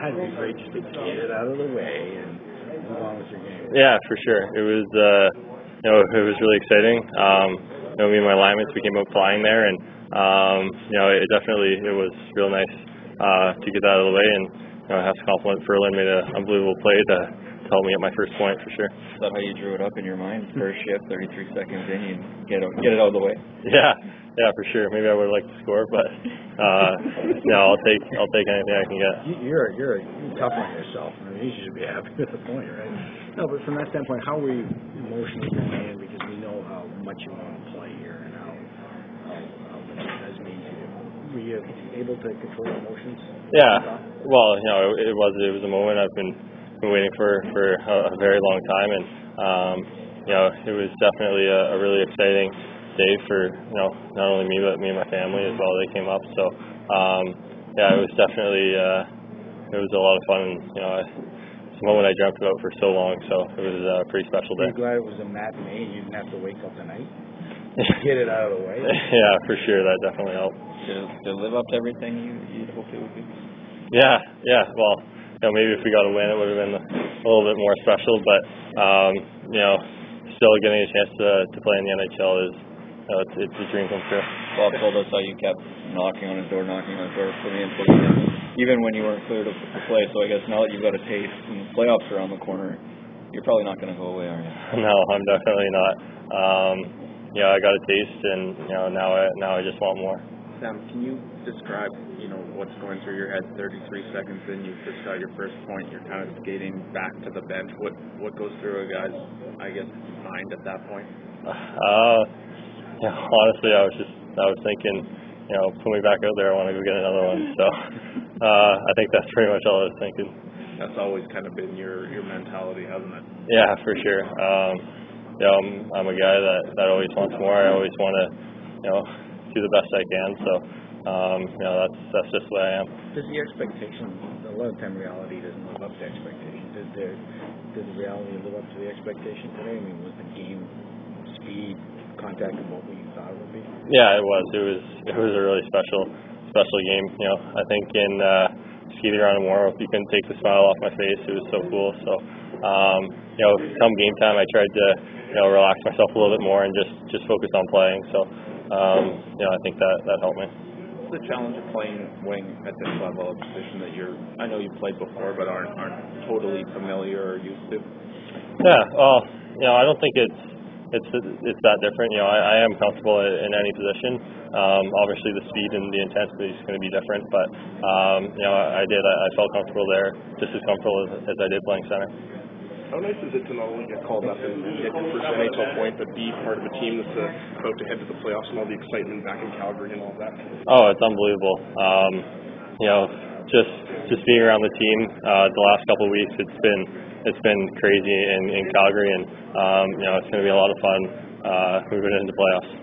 had to be great just to get it out of the way and move on with your game. Yeah, for sure. It was, it was really exciting. Me and my linemen, we came out flying there, and it was real nice to get that out of the way. And I have to compliment Ferland, made an unbelievable play to help me get my first point for sure. Is that how you drew it up in your mind? First shift, 33 seconds in, you get it out of the way. Yeah, for sure. Maybe I would have liked to score, but I'll take anything I can get. You're tough on yourself. I mean, you should be happy with the point, right? No, but from that standpoint, how were you emotionally going in? Because we know how much you want to play here and how much it does mean to you. Were you able to control your emotions? Yeah. Well, it was a moment I've been waiting for a very long time, and it was definitely a really exciting day for not only me but me and my family as well. They came up, so it was definitely it was a lot of fun. It's a moment I dreamt about for so long, so it was a pretty special day. Are you glad it was a matinee and you didn't have to wake up tonight? Get it out of the way. Yeah, for sure. That definitely helped. Did it live up to everything you'd hoped it would be? Yeah. Well, maybe if we got a win, it would have been a little bit more special. But still getting a chance to play in the NHL is it's a dream come true. Bob told us how you kept knocking on his door, putting in, even when you weren't cleared to play. So I guess now that you've got a taste and the playoffs around the corner, you're probably not going to go away, are you? No, I'm definitely not. I got a taste, and now I just want more. Sam, can you describe what's going through your head? 33 seconds in, you've just got your first point. You're kind of skating back to the bench. What goes through a guy's, mind at that point? Honestly, I was thinking, put me back out there. I want to go get another one. So I think that's pretty much all I was thinking. That's always kind of been your mentality, hasn't it? Yeah, for sure. I'm a guy that always wants more. I always want to, do the best I can. So that's just the way I am. Does the expectation, a lot of time reality doesn't live up to expectation. Did the reality live up to the expectation today? I mean, was the game speed, contact, and what we thought it would be? Yeah, it was. It was a really special game. I think in skating around in Warm-Up, you couldn't take the smile off my face. It was so cool. So, come game time, I tried to relax myself a little bit more and just focus on playing. So, I think that helped me. What's the challenge of playing wing at this level, a position that I know you've played before, but aren't totally familiar or used to? Yeah. Well, I don't think it's that different. I am comfortable in any position. Obviously, the speed and the intensity is going to be different, but I felt comfortable there, just as comfortable as I did playing center. How nice is it to not only get called up and get your first NHL point, but be part of a team that's about to head to the playoffs and all the excitement back in Calgary and all that? Oh, it's unbelievable. Just being around the team the last couple of weeks, it's been crazy in Calgary, and it's going to be a lot of fun moving into playoffs.